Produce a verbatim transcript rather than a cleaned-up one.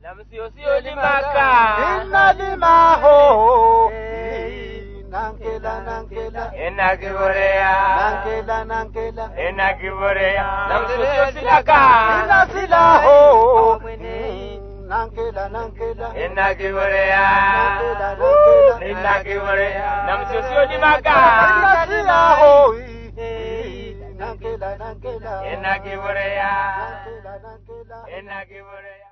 Namsio sio limaka. Inna limaho. Nankela nankela. Ena kiborea. Nankela nankela. Ena kiborea. Namsio sio silaka. Inna silaho. Nankela nankela. Ena kiborea. Nankela nankela. Ena kiborea. Namsio sio limaka. Inna silaho. Nankela nankela. Ena kiborea. Nankela nankela. Ena kiborea.